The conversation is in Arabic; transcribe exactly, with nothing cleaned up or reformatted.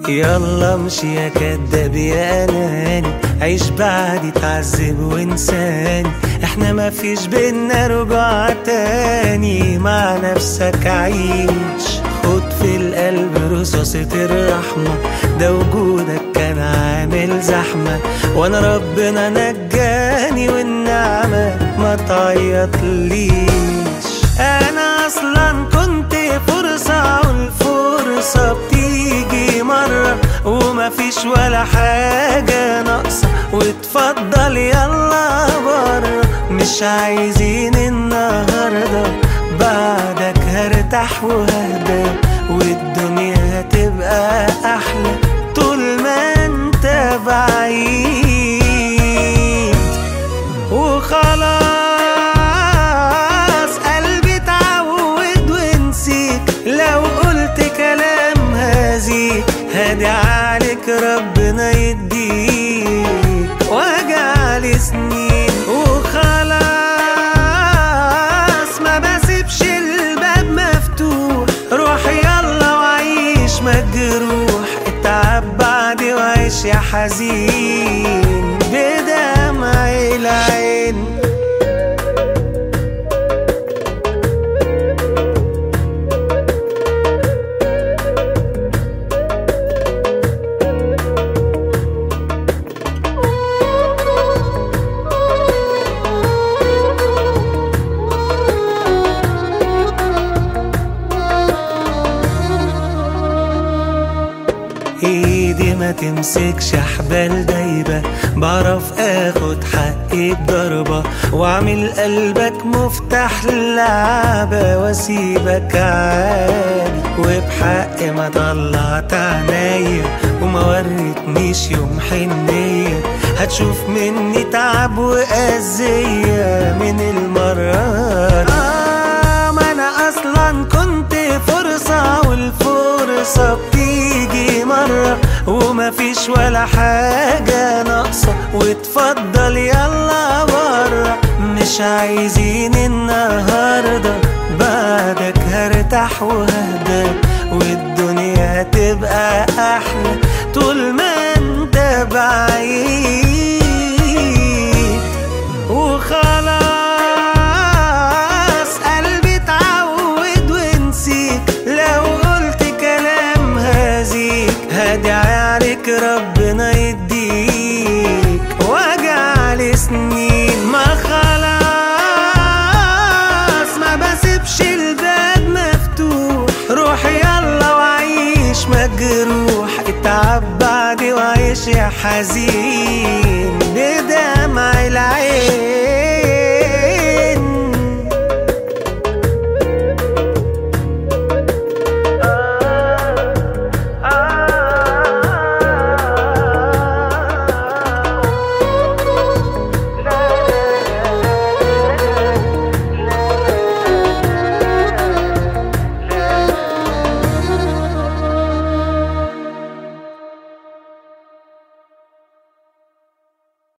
يلا امشي يا كداب يا اناني، عيش بعدي تعذب وانساني، احنا مفيش بينا رجوع تاني، مع نفسك عيش. خد في القلب رصاصة الرحمة، ده وجودك كان عامل زحمة، وانا ربنا نجاني والنعمة ما تعيطليش. انا اصلا كنت فرصة والفرصة بتيجي مرة، ومفيش ولا حاجة ناقصة، واتفضل يلا برا. مش عايزين النهاردة، بعدك هرتاح وهدى، والدنيا هتبقى احلى طول ما انت بعيد. وخلاص قلبي اتعود ونسيك، لو قلت كلام هزيك هدي عليك ربنا يديك وجع لي سنين. وخلاص ما بسيبش الباب مفتوح، روح يلا وعيش مجروح، اتعب بعدي وعيش يا حزين بدمع العين. ايدي ما تمسكش حبال دايبة، بعرف اخد حقي بضربة، واعمل قلبك مفتاح لعبة، واسيبك عادي وبحق ما طلعت عينيا، وما وريتنيش يوم حنية، هتشوف مني تعب وأذية من المرات. آه ما انا اصلا كنت فرصة والفرصة بتيجي مرة، ومفيش ولا حاجة ناقصة، واتفضل يلا برا. مش عايزين النهاردة، بعدك هرتاح وهدى، والدنيا هتبقى احلى طول ما انت بعيد. وخلاص قلبي اتعود ونسيك، لو قلت كلام هزيك هدي عليك ربنا يديك وجع لي سنين. ما خلاص ما بسيبش الباب مفتوح، روح يلا وعيش مجروح، اتعب بعدي وعيش يا حزين